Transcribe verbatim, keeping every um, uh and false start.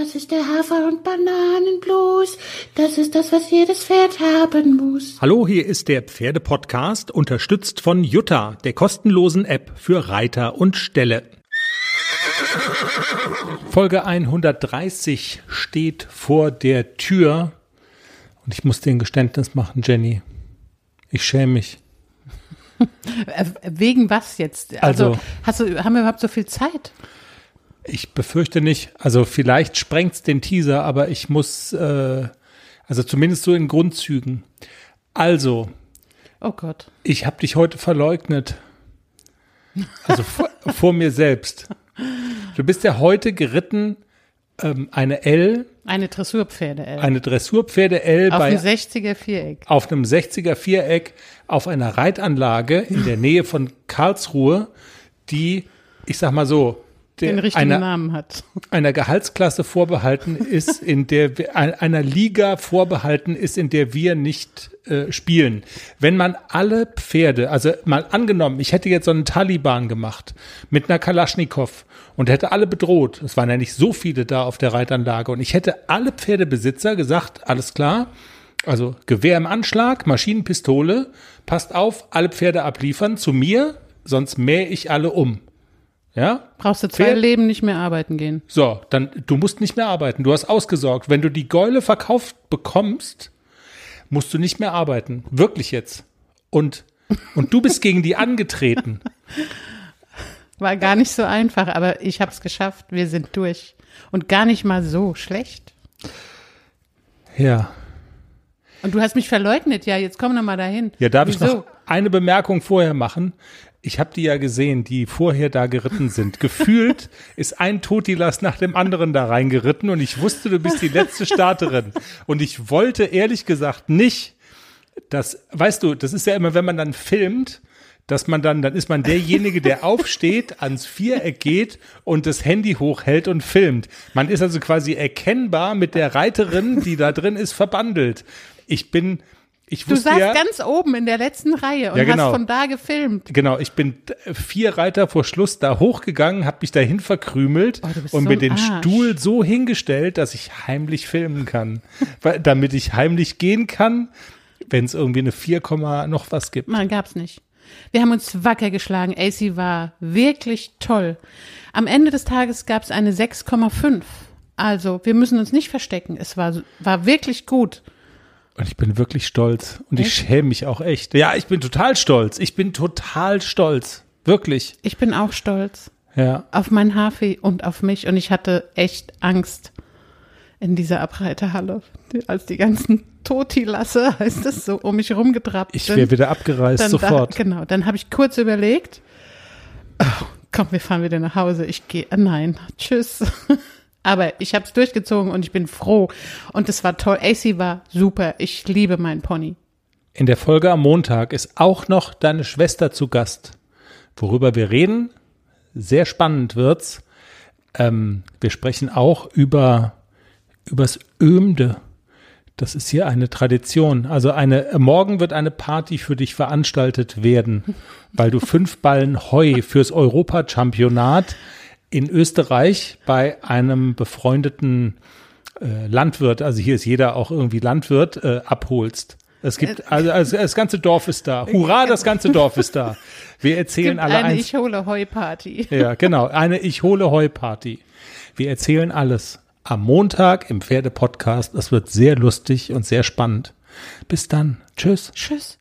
Das ist der Hafer- und Bananenblues. Das ist das, was jedes Pferd haben muss. Hallo, hier ist der Pferdepodcast, unterstützt von Jutta, der kostenlosen App für Reiter und Ställe. Folge hundertdreißig steht vor der Tür und ich muss dir ein Geständnis machen, Jenny. Ich schäme mich. Wegen was jetzt? Also, also hast du, haben wir überhaupt so viel Zeit? Ich befürchte nicht. Also vielleicht sprengt's den Teaser, aber ich muss, äh, also zumindest so in Grundzügen. Also, oh Gott, ich habe dich heute verleugnet. Also vor, vor mir selbst. Du bist ja heute geritten, ähm, eine L. Eine Dressurpferde-L. Eine Dressurpferde-L. Auf bei, einem sechziger Viereck. Auf einem sechziger Viereck, auf einer Reitanlage in der Nähe von Karlsruhe, die, ich sag mal so, der, den richtigen einer, Namen hat. Einer Gehaltsklasse vorbehalten ist, in der wir, einer Liga vorbehalten ist, in der wir nicht äh, spielen. Wenn man alle Pferde, also mal angenommen, ich hätte jetzt so einen Taliban gemacht mit einer Kalaschnikow und hätte alle bedroht. Es waren ja nicht so viele da auf der Reitanlage und ich hätte alle Pferdebesitzer gesagt, alles klar, also Gewehr im Anschlag, Maschinenpistole, passt auf, alle Pferde abliefern zu mir, sonst mähe ich alle um. Ja? Brauchst du zwei Pferd? Leben nicht mehr arbeiten gehen. So, dann, du musst nicht mehr arbeiten. Du hast ausgesorgt. Wenn du die Gäule verkauft bekommst, musst du nicht mehr arbeiten. Wirklich jetzt. Und, und du bist gegen die angetreten. War gar nicht so einfach, aber ich habe es geschafft. Wir sind durch. Und gar nicht mal so schlecht. Ja. Und du hast mich verleugnet. Ja, jetzt komm noch mal dahin. Ja, darf Wieso? ich noch eine Bemerkung vorher machen? Ich habe die ja gesehen, die vorher da geritten sind. Gefühlt ist ein Totilas nach dem anderen da reingeritten und ich wusste, du bist die letzte Starterin. Und ich wollte ehrlich gesagt nicht, dass, weißt du, das ist ja immer, wenn man dann filmt, dass man dann, dann ist man derjenige, der aufsteht, ans Viereck geht und das Handy hochhält und filmt. Man ist also quasi erkennbar mit der Reiterin, die da drin ist, verbandelt. Ich bin... Ich du wusste saßt ja, ganz oben in der letzten Reihe und ja, genau. hast von da gefilmt. Genau, ich bin vier Reiter vor Schluss da hochgegangen, habe mich dahin verkrümelt oh, und so mir den Arsch. Stuhl so hingestellt, dass ich heimlich filmen kann. Weil, damit ich heimlich gehen kann, wenn es irgendwie eine vier, noch was gibt. Nein, gab's nicht. Wir haben uns wacker geschlagen. A C war wirklich toll. Am Ende des Tages gab's eine sechs Komma fünf. Also, wir müssen uns nicht verstecken. Es war, war wirklich gut. Und ich bin wirklich stolz. Und echt? Ich schäme mich auch echt. Ja, ich bin total stolz. Ich bin total stolz. Wirklich. Ich bin auch stolz. Ja. Auf mein Hafi und auf mich. Und ich hatte echt Angst in dieser Abreiterhalle, als die ganzen Totilasse, heißt es so, um mich rumgetrabt Ich sind. wäre wieder abgereist, dann sofort. Da, genau, dann habe ich kurz überlegt, oh, komm, wir fahren wieder nach Hause. Ich gehe, äh, nein, tschüss. Aber ich habe es durchgezogen und ich bin froh. Und es war toll. A C war super. Ich liebe meinen Pony. In der Folge am Montag ist auch noch deine Schwester zu Gast. Worüber wir reden, sehr spannend wird's. Ähm, wir sprechen auch über übers Ömde. Das ist hier eine Tradition. Also eine morgen wird eine Party für dich veranstaltet werden, weil du fünf Ballen Heu fürs Europachampionat in Österreich bei einem befreundeten äh, Landwirt, also hier ist jeder auch irgendwie Landwirt, äh, abholst. Es gibt, also, also das ganze Dorf ist da. Hurra, das ganze Dorf ist da. Wir erzählen es gibt alle eine eins. Ich hole Heu-Party. Ja, genau, eine Ich hole Heu-Party. Wir erzählen alles am Montag im Pferde-Podcast. Es wird sehr lustig und sehr spannend. Bis dann. Tschüss. Tschüss.